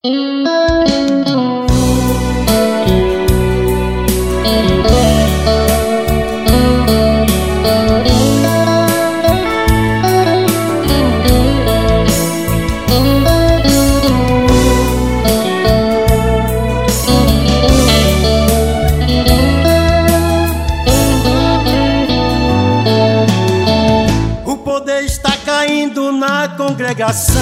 O poder está caindo na congregação.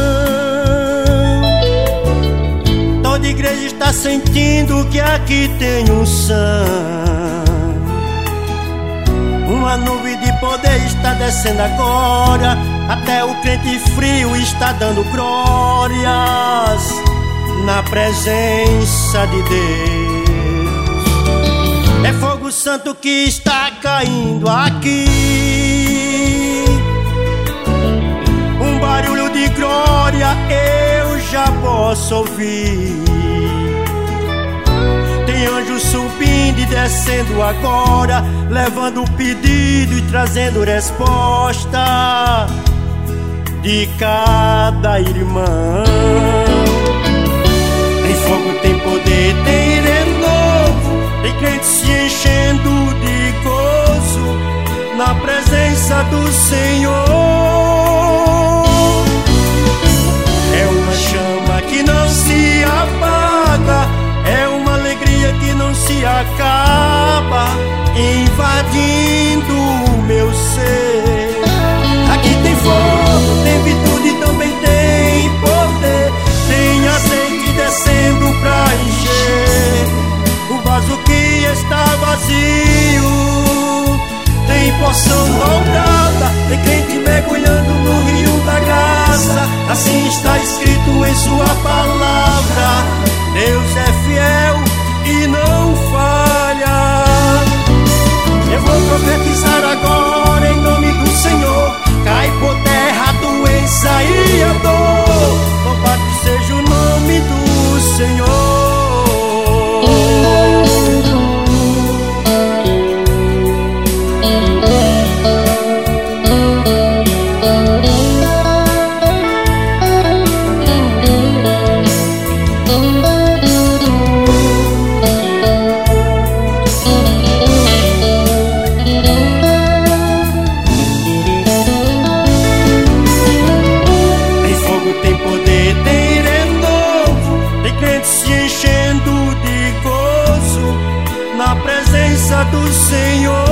Toda igreja está sentindo que aqui tem unção. Uma nuvem de poder está descendo agora. Até o crente frio está dando glórias na presença de Deus. É fogo santo que está caindo aqui. Um barulho de glória eu já posso ouvir. Tem anjos subindo e descendo agora, levando pedido e trazendo resposta de cada irmão. Tem fogo, tem poder, tem renovo. Tem crente se enchendo de gozo na presença do Senhor. É uma chama que não se apaga, é uma alegria que não se acaba, invadindo o meu ser. Aqui tem fogo, tem virtude, também tem poder. Tem azeite descendo pra encher o vaso que está vazio. Tem porção dobrada, tem crente mergulhando no rio da graça. Assim está escrito em sua palavra. Deus é fiel e não falha. Eu vou profetizar agora em nome do Senhor. Cai por terra a doença e a dor. Louvado seja o nome do Senhor. Na presença do Senhor.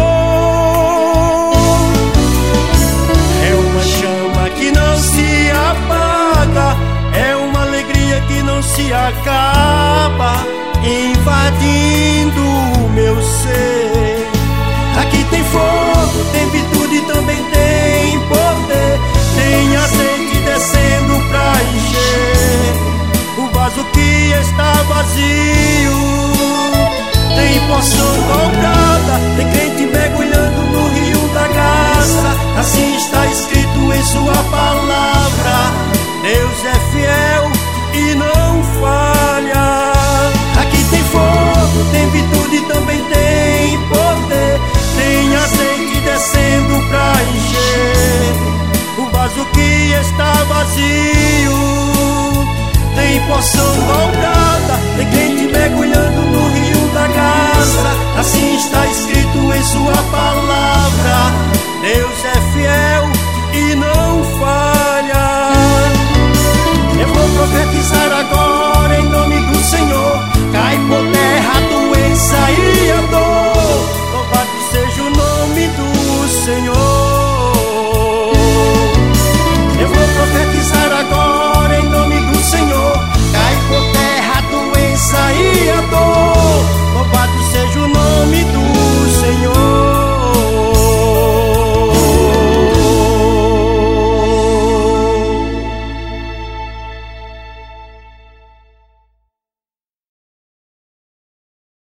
É uma chama que não se apaga, é uma alegria que não se acaba, invadindo o meu ser. Aqui tem fogo, tem virtude, também tem poder. Tem azeite descendo pra encher o vaso que está vazio. Tem porção dobrada, tem crente mergulhando no rio da graça. Assim está escrito em sua palavra. Deus é fiel e não falha. Aqui tem fogo, tem virtude, também tem poder. Tem azeite descendo pra encher o vaso que está vazio. Tem porção dobrada,